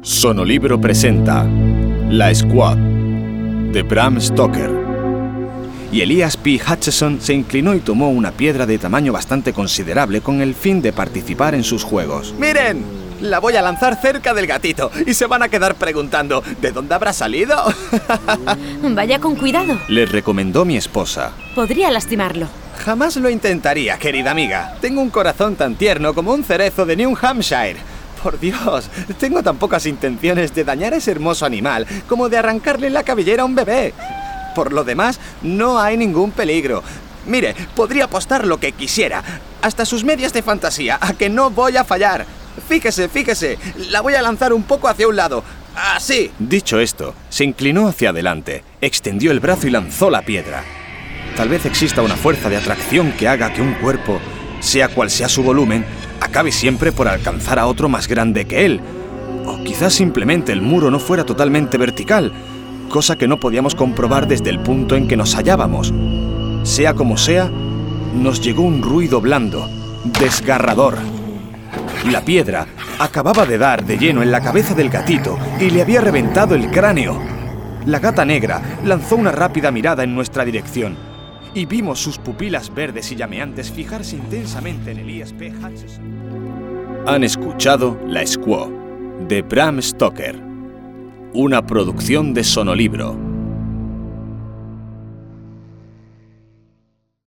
Sonolibro presenta La Squad, de Bram Stoker. Y Elias P. Hutcheson se inclinó y tomó una piedra de tamaño bastante considerable con el fin de participar en sus juegos. ¡Miren! La voy a lanzar cerca del gatito y se van a quedar preguntando ¿de dónde habrá salido? Vaya con cuidado. Le recomendó mi esposa. Podría lastimarlo. Jamás lo intentaría, querida amiga. Tengo un corazón tan tierno como un cerezo de New Hampshire. Por Dios, tengo tan pocas intenciones de dañar a ese hermoso animal como de arrancarle la cabellera a un bebé. Por lo demás, no hay ningún peligro. Mire, podría apostar lo que quisiera, hasta sus medias de fantasía, a que no voy a fallar. Fíjese, la voy a lanzar un poco hacia un lado. ¡Así! Dicho esto, se inclinó hacia adelante, extendió el brazo y lanzó la piedra. Tal vez exista una fuerza de atracción que haga que un cuerpo, sea cual sea su volumen, acabe siempre por alcanzar a otro más grande que él. O quizás simplemente el muro no fuera totalmente vertical, cosa que no podíamos comprobar desde el punto en que nos hallábamos. Sea como sea, nos llegó un ruido blando, desgarrador. La piedra acababa de dar de lleno en la cabeza del gatito y le había reventado el cráneo. La gata negra lanzó una rápida mirada en nuestra dirección y vimos sus pupilas verdes y llameantes fijarse intensamente en Elias P. Hutcheson. Han escuchado La Squad, de Bram Stoker, una producción de Sonolibro.